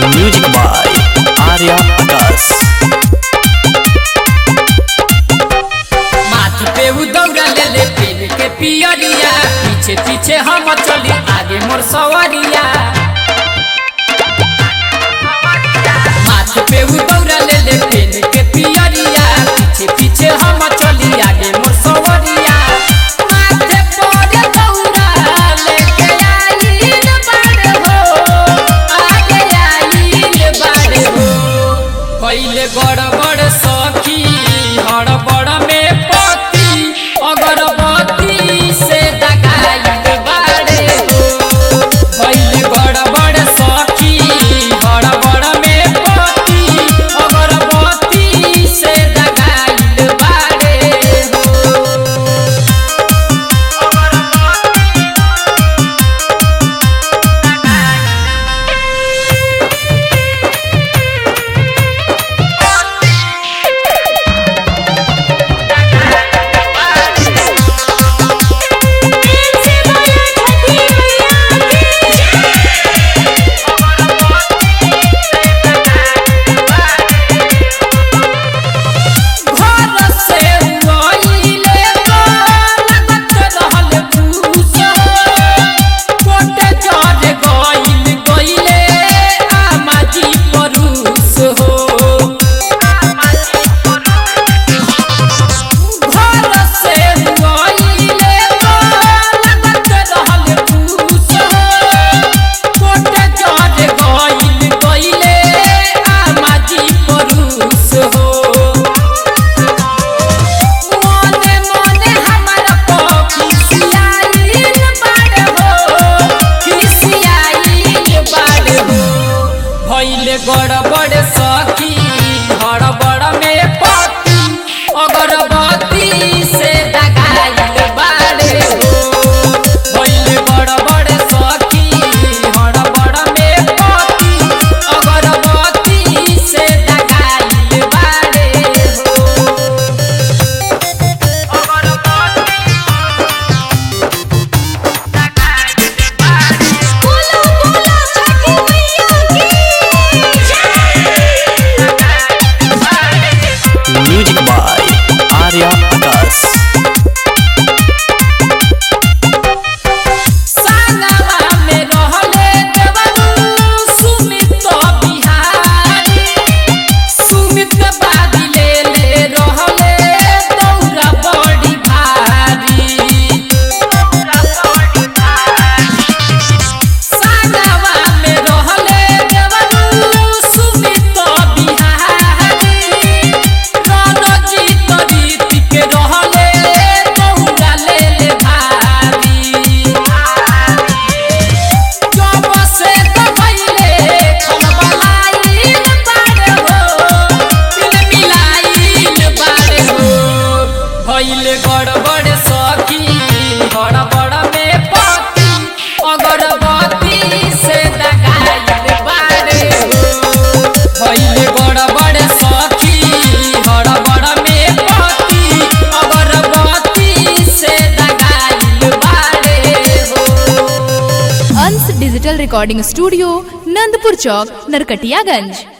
Music by Arya आकाश। माथ पे उदौरा ले ले पेन के पियरिया, पीछे पीछे हम चली आगे मोर सवरिया। माथ पे उदौरा ले ले पेन के पियरिया, पीछे पीछे हम चली आगे मोर सवरिया। माथे पर दौरा लेके आइल बाड़े हो, आगे आइल बाड़े हो। पहिले गड़बड़ सखी हड़बड़ में पति, अगरबत्ती से दगाइल बाड़े हो। पहिले गड़बड़ सखी हड़बड़ में पति, अगरबत्ती से दगाइल बाड़े हो। गड़बड़ सखी हड़बड़ में पति, अगरबत्ती से दगाइल बाड़े हो। पहिले गड़बड़ सखी हड़बड़ में पति, अगरबत्ती से दगाइल बाड़े हो। Music by Arya Akash. गड़बड़ सखी हड़बड़ में पति, अगरबत्ती से दगाइल बाड़े हो। पहिले गड़बड़ सखी हड़बड़ में पति, अगरबत्ती से दगाइल बाड़े हो। Ansh digital recording studio, Nandpur चौक, नरकटियागंज।